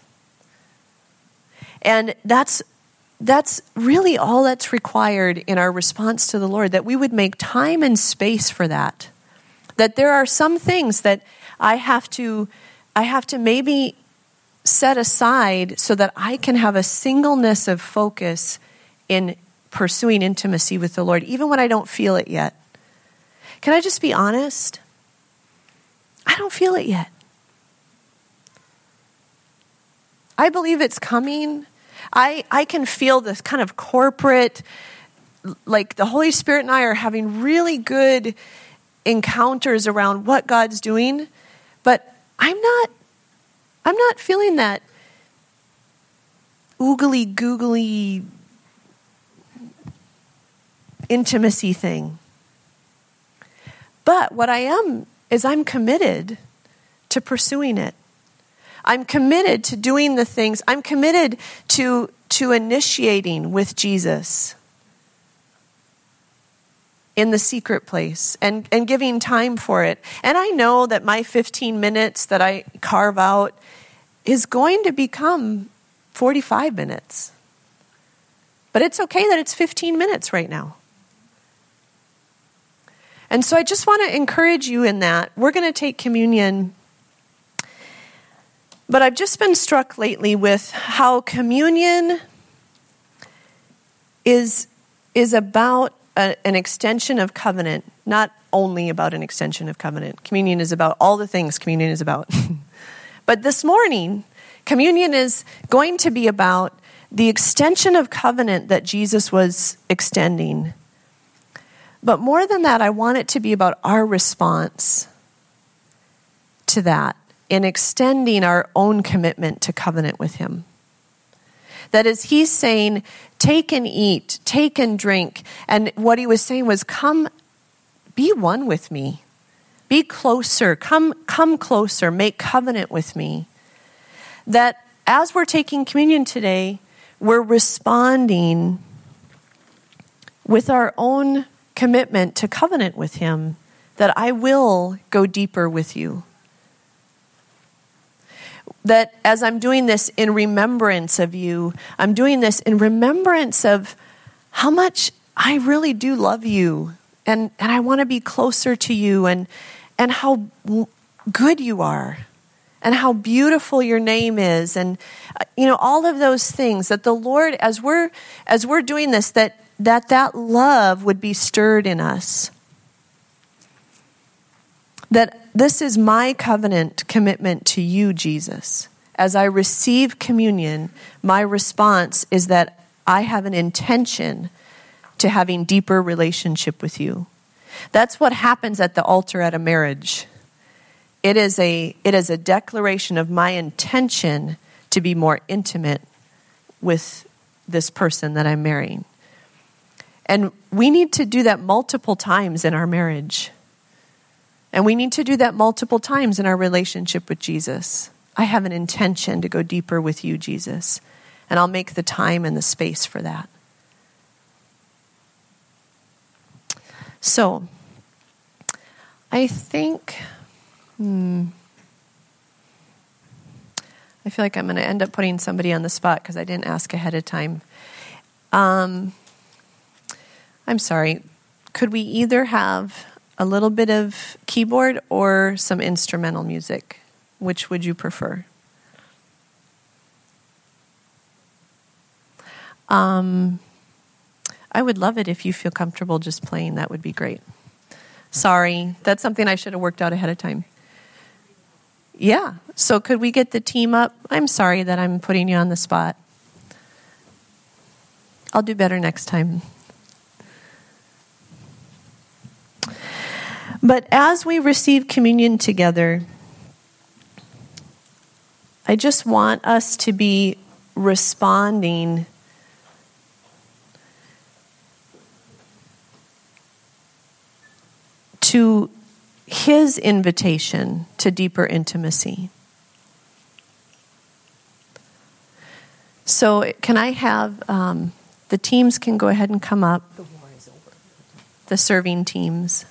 And that's that's really all that's required in our response to the Lord, that we would make time and space for that. That there are some things that I have to I have to maybe set aside so that I can have a singleness of focus in pursuing intimacy with the Lord, even when I don't feel it yet. Can I just be honest? I don't feel it yet. I believe it's coming. I, I can feel this kind of corporate, like the Holy Spirit and I are having really good encounters around what God's doing, but I'm not, I'm not feeling that oogly googly intimacy thing. But what I am is I'm committed to pursuing it. I'm committed to doing the things. I'm committed to, to initiating with Jesus in the secret place and, and giving time for it. And I know that my fifteen minutes that I carve out is going to become forty-five minutes. But it's okay that it's fifteen minutes right now. And so I just want to encourage you in that. We're going to take communion. But I've just been struck lately with how communion is, is about a, an extension of covenant, not only about an extension of covenant. Communion is about all the things communion is about. But this morning, communion is going to be about the extension of covenant that Jesus was extending. But more than that, I want it to be about our response to that in extending our own commitment to covenant with him. That is, he's saying, take and eat, take and drink. And what he was saying was, come, be one with me. Be closer. Come, come closer. Make covenant with me. That as we're taking communion today, we're responding with our own commitment to covenant with him, that I will go deeper with you. That as I'm doing this in remembrance of you, I'm doing this in remembrance of how much I really do love you, and, and I want to be closer to you, and, and how good you are, and how beautiful your name is, and you know, all of those things, that the Lord, as we're as we're doing this, that that that love would be stirred in us. That this is my covenant commitment to you, Jesus. As I receive communion, my response is that I have an intention to having deeper relationship with you. That's what happens at the altar at a marriage. It is a it is a declaration of my intention to be more intimate with this person that I'm marrying. And we need to do that multiple times in our marriage. And we need to do that multiple times in our relationship with Jesus. I have an intention to go deeper with you, Jesus. And I'll make the time and the space for that. So, I think, hmm, I feel like I'm going to end up putting somebody on the spot because I didn't ask ahead of time. Um, I'm sorry. Could we either have a little bit of keyboard or some instrumental music? Which would you prefer? Um, I would love it if you feel comfortable just playing. That would be great. Sorry, that's something I should have worked out ahead of time. Yeah, so could we get the team up? I'm sorry that I'm putting you on the spot. I'll do better next time. But as we receive communion together, I just want us to be responding to his invitation to deeper intimacy. So can I have, um, the teams can go ahead and come up. The war is over. The serving teams.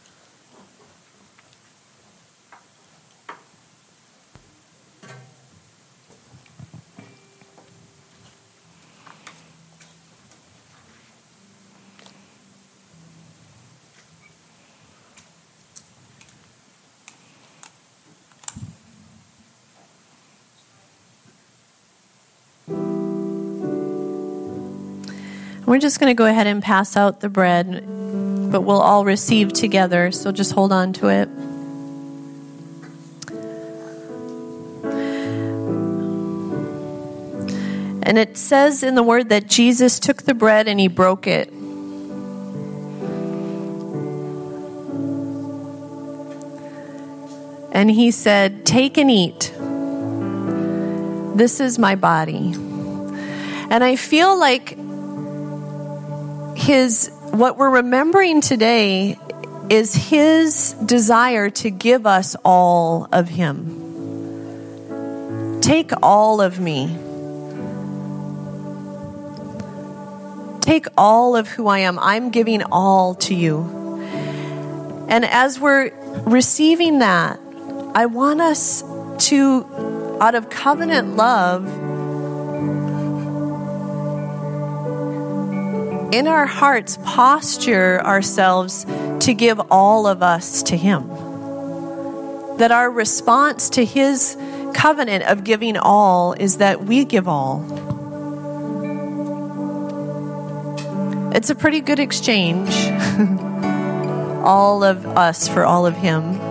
We're just going to go ahead and pass out the bread, but we'll all receive together, so just hold on to it. And it says in the word that Jesus took the bread and he broke it. And he said, "Take and eat. This is my body." And I feel like his, what we're remembering today is his desire to give us all of him. Take all of me. Take all of who I am. I'm giving all to you. And as we're receiving that, I want us to, out of covenant love, in our hearts, posture ourselves to give all of us to him. That our response to his covenant of giving all is that we give all. It's a pretty good exchange. All of us for all of him.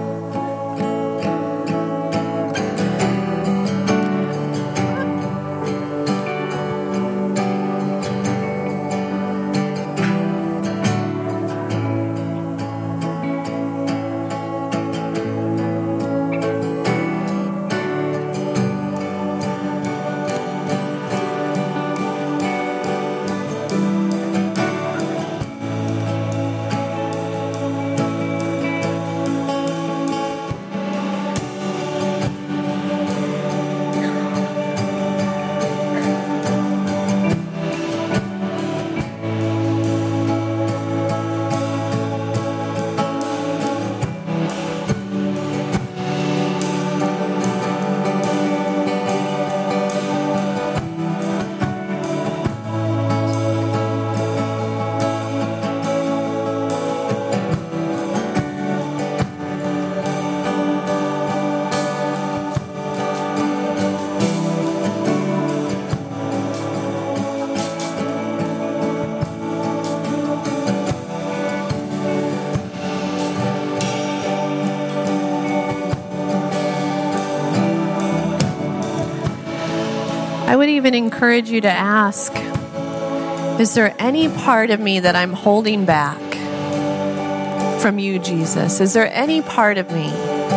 I would even encourage you to ask, is there any part of me that I'm holding back from you, Jesus? Is there any part of me?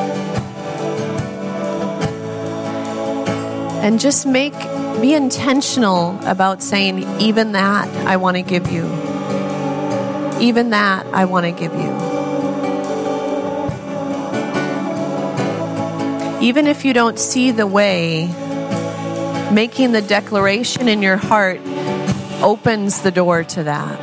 And just make, be intentional about saying, even that I want to give you. Even that I want to give you. Even if you don't see the way, making the declaration in your heart opens the door to that.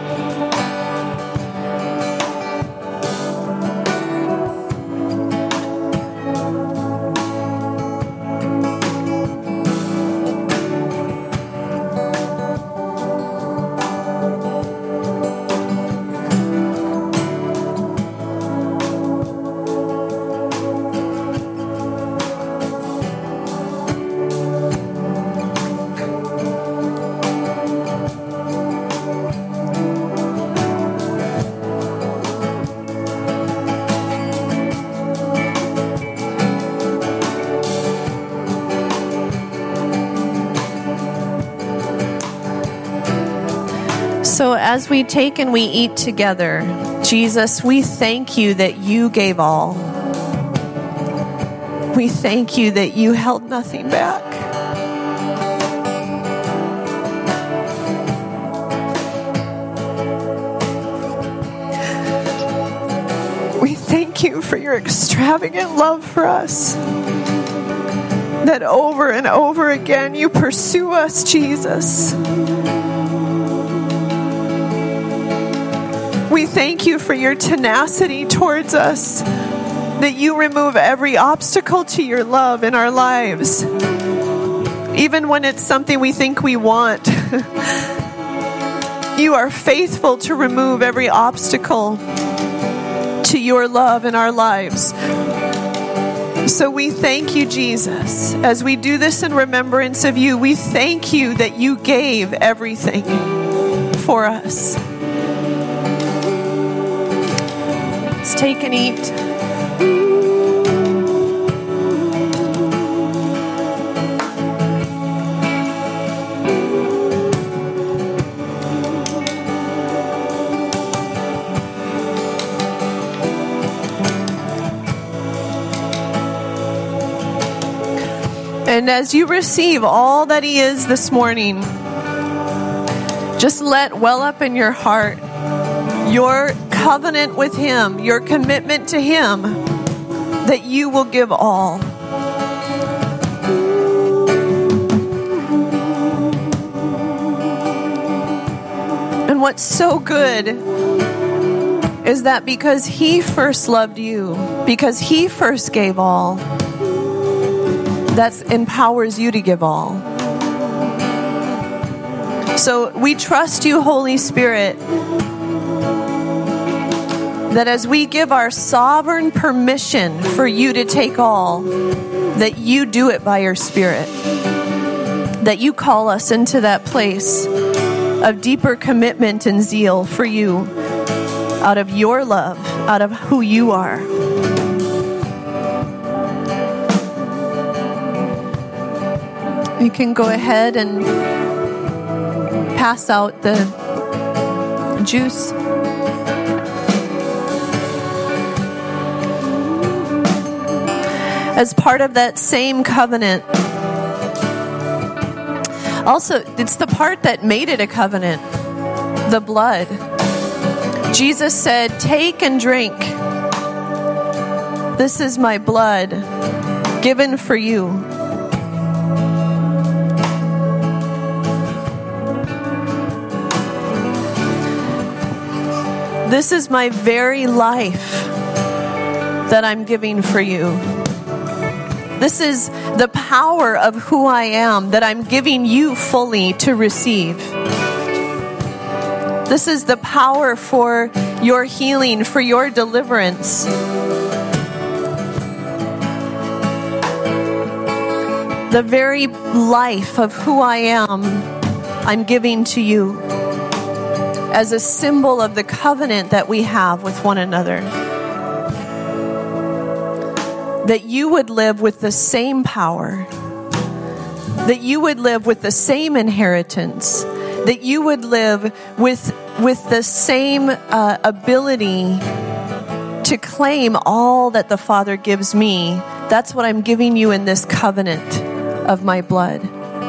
So as we take and we eat together, Jesus, we thank you that you gave all. We thank you that you held nothing back. We thank you for your extravagant love for us. That over and over again you pursue us, Jesus. We thank you for your tenacity towards us, that you remove every obstacle to your love in our lives, even when it's something we think we want. You are faithful to remove every obstacle to your love in our lives. So we thank you, Jesus. As we do this in remembrance of you, we thank you that you gave everything for us. Let's take and eat. And as you receive all that he is this morning, just let well up in your heart your covenant with Him, your commitment to Him, that you will give all. And what's so good is that because He first loved you, because He first gave all, that empowers you to give all. So we trust you, Holy Spirit, that as we give our sovereign permission for you to take all, that you do it by your Spirit. That you call us into that place of deeper commitment and zeal for you out of your love, out of who you are. You can go ahead and pass out the juice. As part of that same covenant, also, it's the part that made it a covenant, the blood. Jesus said, "Take and drink. This is my blood given for you." This is my very life that I'm giving for you. This is the power of who I am that I'm giving you fully to receive. This is the power for your healing, for your deliverance. The very life of who I am, I'm giving to you as a symbol of the covenant that we have with one another. That you would live with the same power, that you would live with the same inheritance, that you would live with, with the same uh, ability to claim all that the Father gives me. That's what I'm giving you in this covenant of my blood.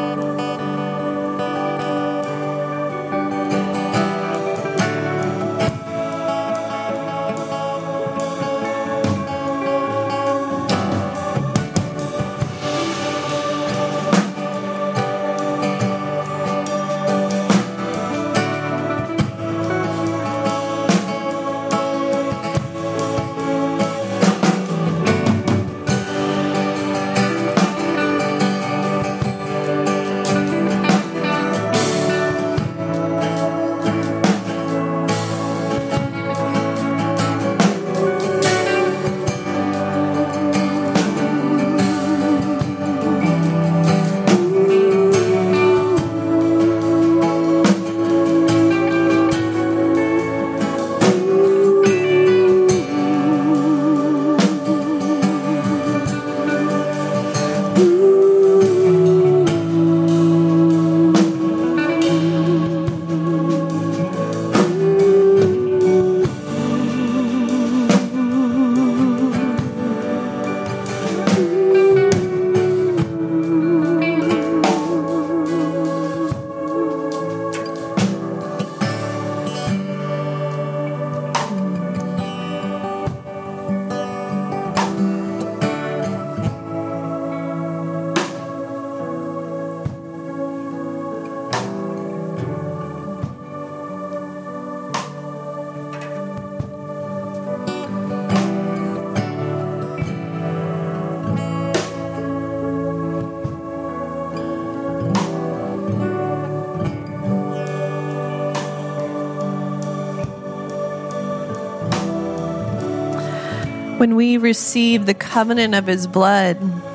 When we receive the covenant of His blood,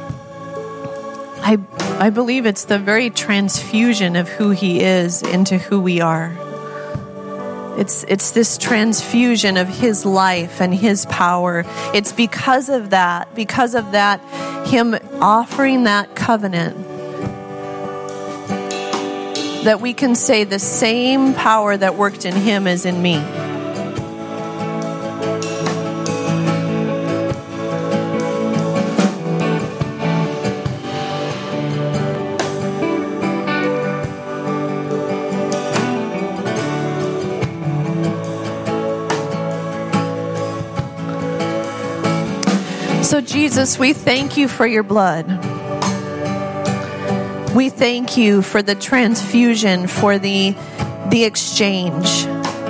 I, I believe it's the very transfusion of who He is into who we are. It's, it's this transfusion of His life and His power. It's because of that, because of that, Him offering that covenant, that we can say the same power that worked in Him is in me. Jesus, we thank you for your blood. We thank you for the transfusion, for the, the exchange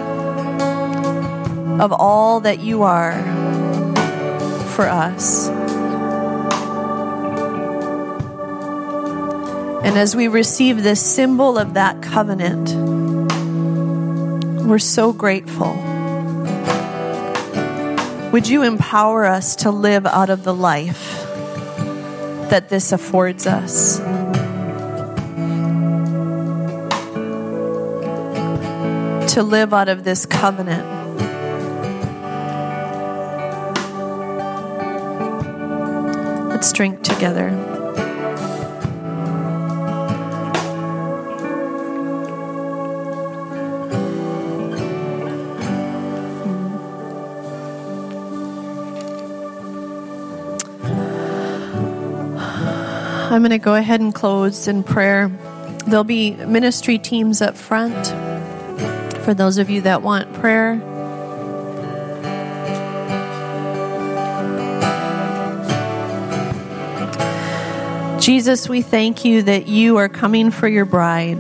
of all that you are for us. And as we receive this symbol of that covenant, we're so grateful. Would you empower us to live out of the life that this affords us? To live out of this covenant. Let's drink together. I'm going to go ahead and close in prayer. There'll be ministry teams up front for those of you that want prayer. Jesus, we thank you that you are coming for your bride.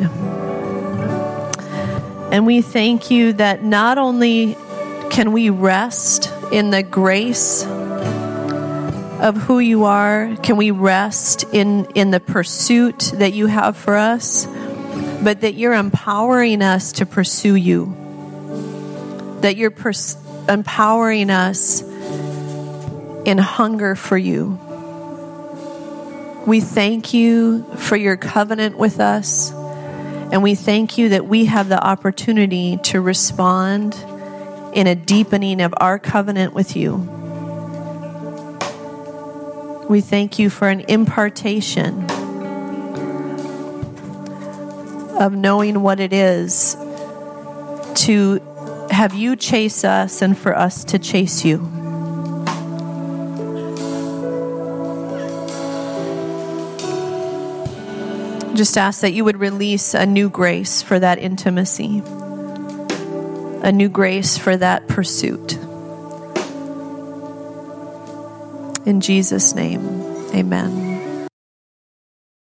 And we thank you that not only can we rest in the grace of who you are, can we rest in, in the pursuit that you have for us, but that you're empowering us to pursue you. That you're pers- empowering us in hunger for you. We thank you for your covenant with us, and we thank you that we have the opportunity to respond in a deepening of our covenant with you. We thank you for an impartation of knowing what it is to have you chase us and for us to chase you. Just ask that you would release a new grace for that intimacy, a new grace for that pursuit. In Jesus' name, amen.